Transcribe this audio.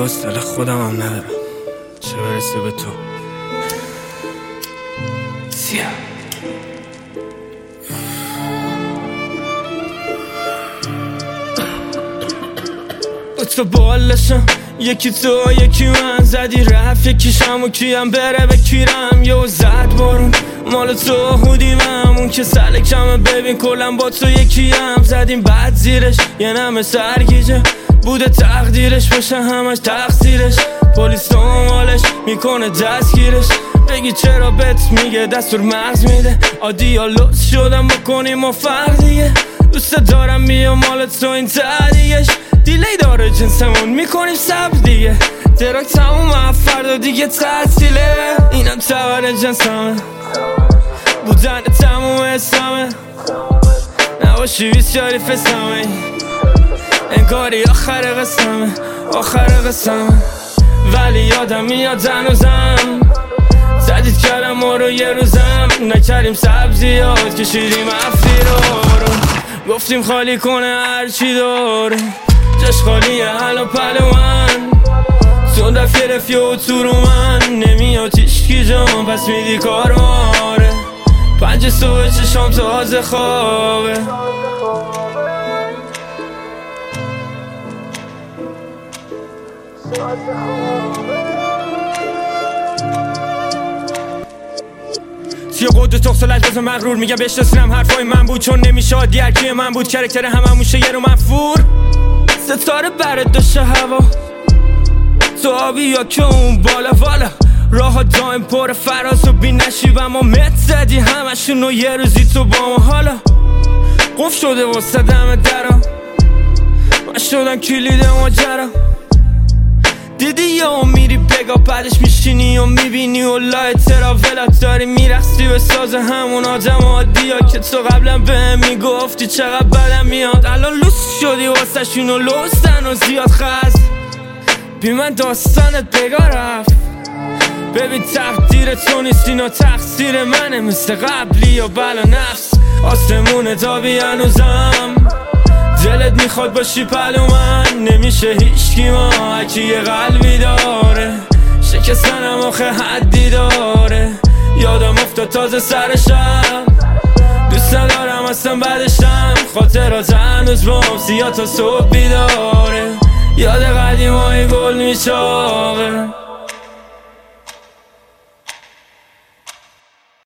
حوصله خودم هم ندارم، چه برسه به تو. سیاه تو بالشم، یکی تو یکی من، زدی رفت یکیشم و کیم بره بکیرم. یه زد بارون مال تو هودی من، اون که سلکمه ببین کلم با تو یکیم. زدیم بعد زیرش یه نمه سرگیجه، بوده تقدیرش باشه همش تقصیرش. پلیس دنبالش میکنه دستگیرش، بگی چرا بهت میگه دستور مغز میده. آدیالوز شدم بکنیم ما فرق دیگه، دوست دارم بیام مال تو این تدیگش. دیلی داره جنسمون میکنیم سب دیگه، تراک تموم فردا دیگه تعطیله. اینم تبر جنسمه، بودن تموم اسمه، نباشی بیسیاری فسمه، انگاری آخر قسمه آخر قسمه. ولی یادم میاد هنوزم زدید کردم ما رو یه روزم، نکردیم سبزیات کشیدیم افتی رو، گفتیم خالی کنه هرچی داره، جاش خالیه حالا پلوان. تو دفعه رفی و تو رو من نمیاد هیچکی جام، پس میدی کار ماره. 5 صبح چشام تازه خوابه، توی قدر تخص و لجباز مغرور میگم بهش رسیدم حرفای من بود، چون نمیشه عادی هرکی من بود. کرکتر همه موشه یه رو منفور، ستاره برد داشته هوا تو آبی یا که اون بالا والا. راه ها دایم پر فراز و بی نشیب، اما مت زدی همشون و یه روزی تو با ما. حالا قف شده واسه دم درم، من شدم کلید ماجرا. دیدی یا میری بگا بعدش میشینی و میبینی و لای تراولات داری میرخصی به ساز همون آدم عادی ها که تو قبلا بهم میگفتی چقدر بدم میاد. الان لوس شدی واسه شون و لوستن و زیاد خست، بی من داستانت بگا رفت. ببین تقدیر تو نیست اینا تقصیر منه، مثل قبلی یا بلا نفس آسمون تابی هنوزم. دلت میخواد باشی پلو من، نمیشه هیچکی ما هرکی یه قلبی داره، شکستنم آخه حدی داره. یادم افتاد تازه سرشم، دوست ندارم اصلا بعدشم، خاطرات هنوز بام سیاه تا صبح بیداره. یاد قدیمای گل میچاقه.